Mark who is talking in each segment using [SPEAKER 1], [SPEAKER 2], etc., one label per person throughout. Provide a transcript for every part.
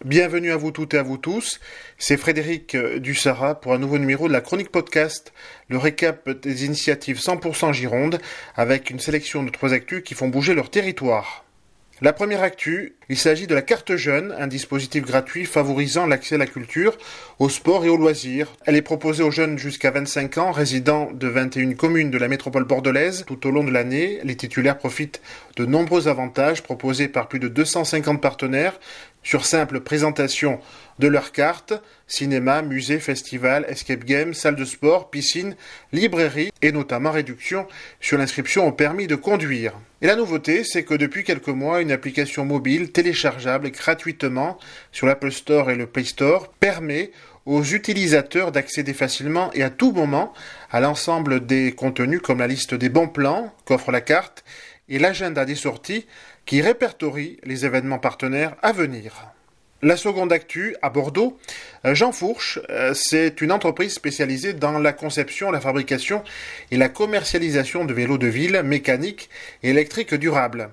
[SPEAKER 1] Bienvenue à vous toutes et à vous tous, c'est Frédéric Dussara pour un nouveau numéro de la Chronique Podcast, le récap des initiatives 100% Gironde, avec une sélection de 3 actus qui font bouger leur territoire. La première actu, il s'agit de la carte jeune, un dispositif gratuit favorisant l'accès à la culture, au sport et aux loisirs. Elle est proposée aux jeunes jusqu'à 25 ans, résidant de 21 communes de la métropole bordelaise. Tout au long de l'année, les titulaires profitent de nombreux avantages proposés par plus de 250 partenaires sur simple présentation de leur carte, cinéma, musée, festival, escape game, salle de sport, piscine, librairie et notamment réduction sur l'inscription au permis de conduire. Et la nouveauté, c'est que depuis quelques mois, une application mobile téléchargeable gratuitement sur l'Apple Store et le Play Store permet aux utilisateurs d'accéder facilement et à tout moment à l'ensemble des contenus comme la liste des bons plans qu'offre la carte et l'agenda des sorties qui répertorie les événements partenaires à venir. La seconde actu, à Bordeaux, Jean Fourche, c'est une entreprise spécialisée dans la conception, la fabrication et la commercialisation de vélos de ville, mécaniques et électriques durables.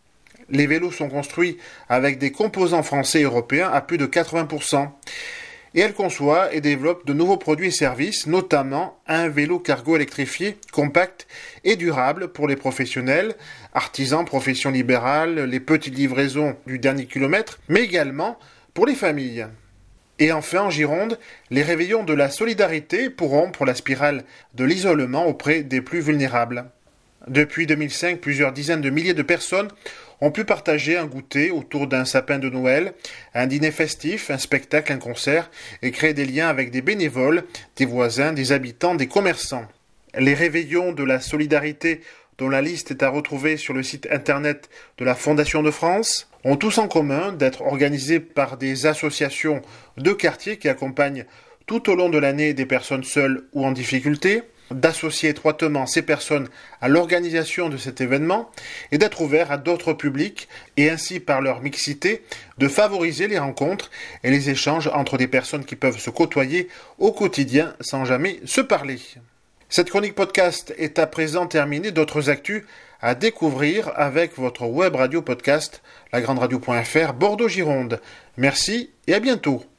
[SPEAKER 1] Les vélos sont construits avec des composants français et européens à plus de 80%. Et elle conçoit et développe de nouveaux produits et services, notamment un vélo cargo électrifié, compact et durable pour les professionnels, artisans, professions libérales, les petites livraisons du dernier kilomètre, mais également pour les familles. Et enfin, en Gironde, les réveillons de la solidarité pour rompre la spirale de l'isolement auprès des plus vulnérables. Depuis 2005, plusieurs dizaines de milliers de personnes ont pu partager un goûter autour d'un sapin de Noël, un dîner festif, un spectacle, un concert, et créer des liens avec des bénévoles, des voisins, des habitants, des commerçants. Les réveillons de la solidarité, dont la liste est à retrouver sur le site internet de la Fondation de France, ont tous en commun d'être organisés par des associations de quartier qui accompagnent tout au long de l'année des personnes seules ou en difficulté, d'associer étroitement ces personnes à l'organisation de cet événement et d'être ouverts à d'autres publics et ainsi par leur mixité de favoriser les rencontres et les échanges entre des personnes qui peuvent se côtoyer au quotidien sans jamais se parler. Cette chronique podcast est à présent terminée, d'autres actus à découvrir avec votre web radio podcast lagrandradio.fr Bordeaux-Gironde. Merci et à bientôt.